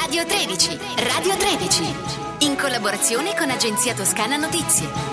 Radio 13, Radio 13, in collaborazione con Agenzia Toscana Notizie.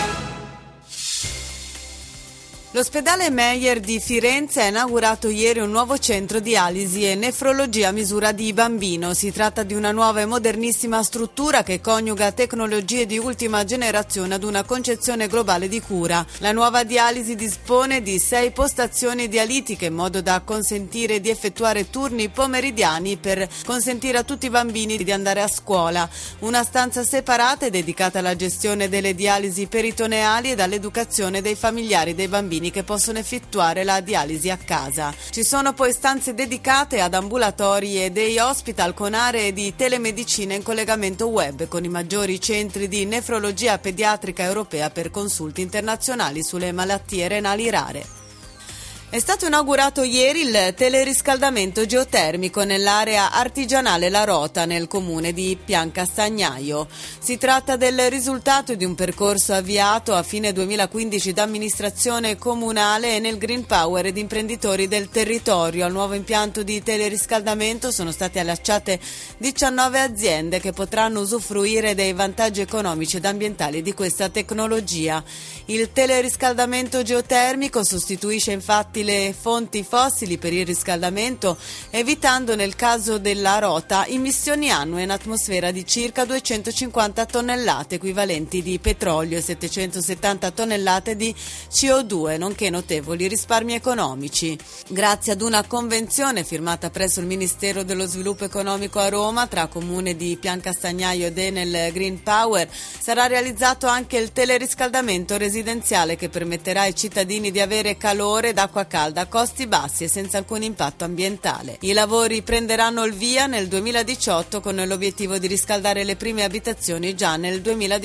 L'ospedale Meyer di Firenze ha inaugurato ieri un nuovo centro dialisi e nefrologia a misura di bambino. Si tratta di una nuova e modernissima struttura che coniuga tecnologie di ultima generazione ad una concezione globale di cura. La nuova dialisi dispone di 6 postazioni dialitiche in modo da consentire di effettuare turni pomeridiani per consentire a tutti i bambini di andare a scuola. Una stanza separata è dedicata alla gestione delle dialisi peritoneali e all'educazione dei familiari dei bambini che possono effettuare la dialisi a casa. Ci sono poi stanze dedicate ad ambulatori e day hospital con aree di telemedicina in collegamento web con i maggiori centri di nefrologia pediatrica europea per consulti internazionali sulle malattie renali rare. È stato inaugurato ieri il teleriscaldamento geotermico nell'area artigianale La Rota, nel comune di Piancastagnaio. Si tratta del risultato di un percorso avviato a fine 2015 da amministrazione comunale e nel Green Power ed imprenditori del territorio. Al nuovo impianto di teleriscaldamento sono state allacciate 19 aziende che potranno usufruire dei vantaggi economici ed ambientali di questa tecnologia. Il teleriscaldamento geotermico sostituisce infatti le fonti fossili per il riscaldamento, evitando nel caso della Rota emissioni annue in atmosfera di circa 250 tonnellate equivalenti di petrolio e 770 tonnellate di CO2, nonché notevoli risparmi economici. Grazie ad una convenzione firmata presso il Ministero dello Sviluppo Economico a Roma tra Comune di Piancastagnaio ed Enel Green Power, sarà realizzato anche il teleriscaldamento residenziale che permetterà ai cittadini di avere calore ed acqua calda a costi bassi e senza alcun impatto ambientale. I lavori prenderanno il via nel 2018 con l'obiettivo di riscaldare le prime abitazioni già nel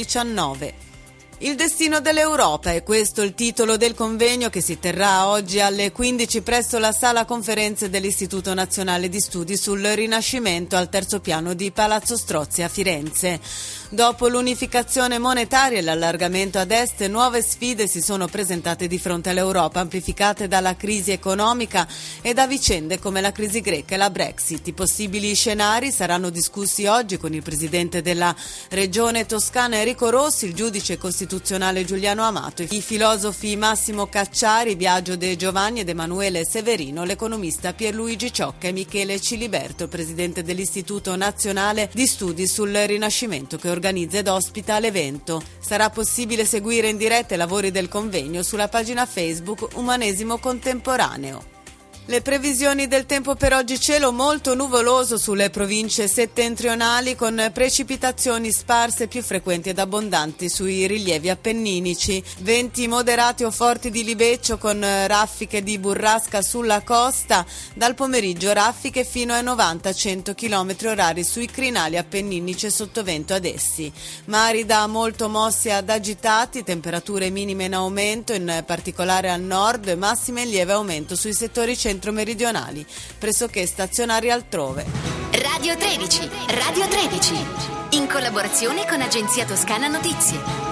2019. Il destino dell'Europa è questo il titolo del convegno che si terrà oggi alle 15 presso la sala conferenze dell'Istituto Nazionale di Studi sul Rinascimento al terzo piano di Palazzo Strozzi a Firenze. Dopo l'unificazione monetaria e l'allargamento ad est, nuove sfide si sono presentate di fronte all'Europa, amplificate dalla crisi economica e da vicende come la crisi greca e la Brexit. I possibili scenari saranno discussi oggi con il presidente della Regione Toscana Enrico Rossi, il giudice costituzionale Giuliano Amato, i filosofi Massimo Cacciari, Biagio De Giovanni ed Emanuele Severino, l'economista Pierluigi Ciocca e Michele Ciliberto, presidente dell'Istituto Nazionale di Studi sul Rinascimento, che organizza ed ospita l'evento. Sarà possibile seguire in diretta i lavori del convegno sulla pagina Facebook Umanesimo Contemporaneo. Le previsioni del tempo per oggi: cielo molto nuvoloso sulle province settentrionali con precipitazioni sparse più frequenti ed abbondanti sui rilievi appenninici, venti moderati o forti di libeccio con raffiche di burrasca sulla costa, dal pomeriggio raffiche fino ai 90-100 km/h sui crinali appenninici e sottovento ad essi. Mari da molto mossi ad agitati, temperature minime in aumento, in particolare al nord, massime in lieve aumento sui settori centro-meridionali, pressoché stazionari altrove. Radio 13, Radio 13, in collaborazione con Agenzia Toscana Notizie.